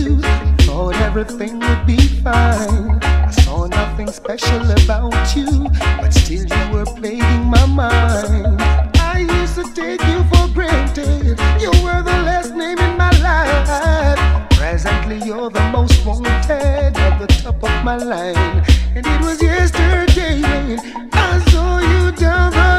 you. Thought everything would be fine. I saw nothing special about you, but still you were plaguing my mind. I used to take you for granted. You were the last name in my life. Presently you're the most wanted at the top of my line. And it was yesterday when I saw you down the